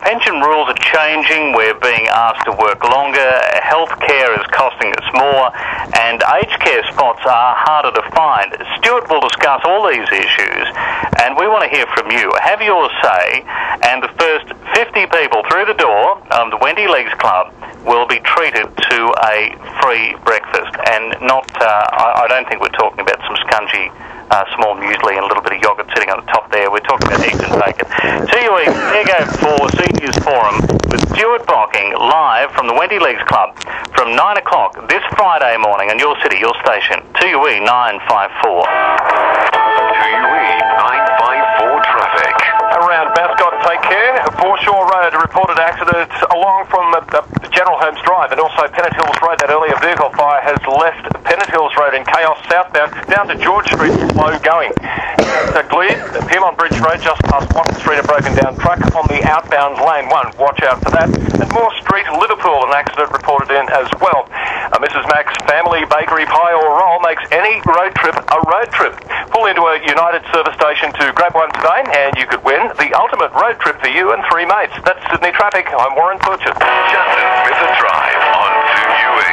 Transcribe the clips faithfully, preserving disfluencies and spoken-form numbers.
pension rules are changing. We're being asked to work longer. Healthcare is costing us more, and aged care spots are harder to find. Stuart will discuss all these issues, and we want to hear from you. Have your say, and the first fifty people through the door of the Wendy Legs Club will be treated to a free breakfast. And not, uh, I, I don't think we're talking about some scungy Uh, small muesli and a little bit of yoghurt sitting on the top there. We're talking about eggs and bacon. T U E, there go for Seniors Forum with Stuart Bocking live from the Wendy Legs Club from nine o'clock this Friday morning in your city, your station. T U E nine five four. T U E nine five four traffic. Around Mascot, take care. Foreshore Road, a reported accident along from the, the General Holmes Drive and also Pennant Hills Road. That earlier vehicle fire has left Pennant Hills Road in chaos southbound down to George Street, slow going. So clear, Piermont Bridge Road just past Watson Street, a broken down truck on the outbound lane one. Watch out for that. And Moore Street, Liverpool, an accident reported in as well. Uh, Missus Mack's Family Bakery Pie or Roll makes any road trip a road trip. Pull into a United service station to grab one today and you could win the ultimate road trip for you and three mates. That's Sydney Traffic. I'm Warren Purchase. Justin Smith and Drive on T U E.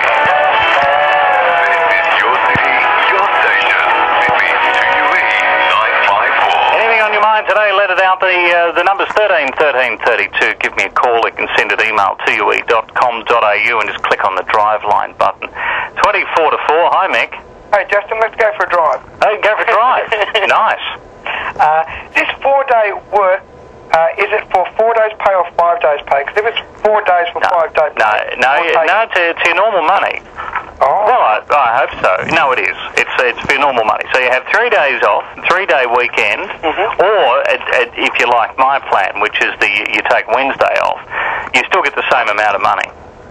This is your city, your station. This is T U E nine five four. Anything on your mind today, let it out. The uh, the number's thirteen thirteen thirty-two. Give me a call. You can send an email to u e dot com dot a u and just click on the drive line button. twenty-four to four. Hi, Mick. Hey, Justin, let's go for a drive. Oh, go for a drive. Nice. Uh, this four-day work, uh, is it for four days pay or five days pay? Because if it's four days for No, five days no, pay... no, I'll yeah, take no. it. It's, it's your normal money. Oh. Well, I, I hope so. No, it is. It's it's for your normal money. So you have three days off, three-day weekend, Mhm. or uh, uh, if you like my plan, which is the you take Wednesday off, you still get the same amount of money.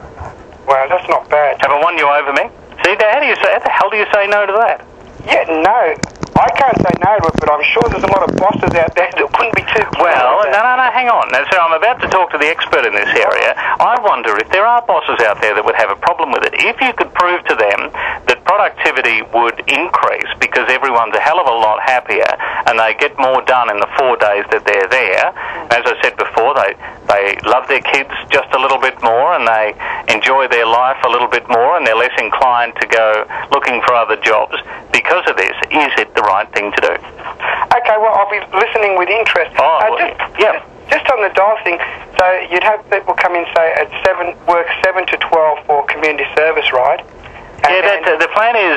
Well, that's not bad. Have I won you over, Mick? See, how do you say? How the hell do you say no to that? Yeah, no. I can't say no to it, but I'm sure there's a lot of bosses out there that wouldn't be too... Well, no, no, no, hang on. Now, so I'm about to talk to the expert in this area. I wonder if there are bosses out there that would have a problem with it. If you could prove to them that productivity would increase because everyone's a hell of a lot happier and they get more done in the four days that they're there. As I said before, they, they love their kids just a little bit more and they enjoy their life a little bit more and they're less inclined to go looking for other jobs. Because of this, is it the right thing to do? Okay, well, I'll be listening with interest. Oh, uh, well, just, yeah. just, just on the dial thing, so you'd have people come in, say, at seven, work seven to twelve for community service, right? And Yeah, that, then- the plan is,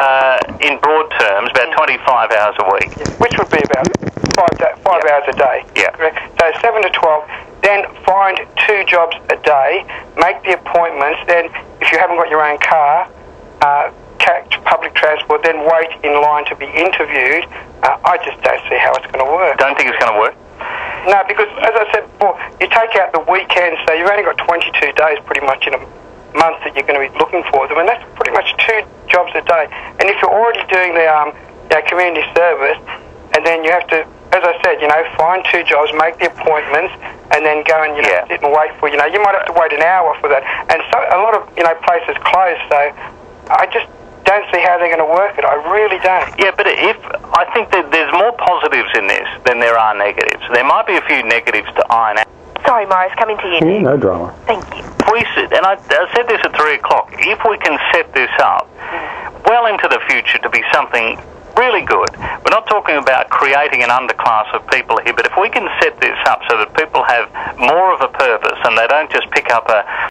uh, in broad terms, about twenty-five hours a week. which would be about five, da- five Yeah. hours a day. Yeah. Correct? So seven to twelve, then find two jobs a day, make the appointments, then if you haven't got your own car, uh, catch public transport, then wait in line to be interviewed. Uh, I just don't see how it's going to work. Don't think it's going to work? No, because as I said before, you take out the weekends, so you've only got twenty-two days pretty much in a month that you're going to be looking for them, and that's pretty much two jobs a day. And if you're already doing the um, you know, community service, and then you have to, as I said, you know, find two jobs, make the appointments, and then go and you know Yeah. sit and wait for, you know, you might have to wait an hour for that. And so a lot of you know places close, so I just don't see how they're going to work it. I really don't. Yeah, but if I think that there's more positives in this than there are negatives. There might be a few negatives to iron out. Sorry, Morris, coming to you. Yeah, no drama. Thank you. If we sit, and I, I said this at three o'clock, if we can set this up well into the future to be something really good, we're not talking about creating an underclass of people here, but if we can set this up so that people have more of a purpose and they don't just pick up a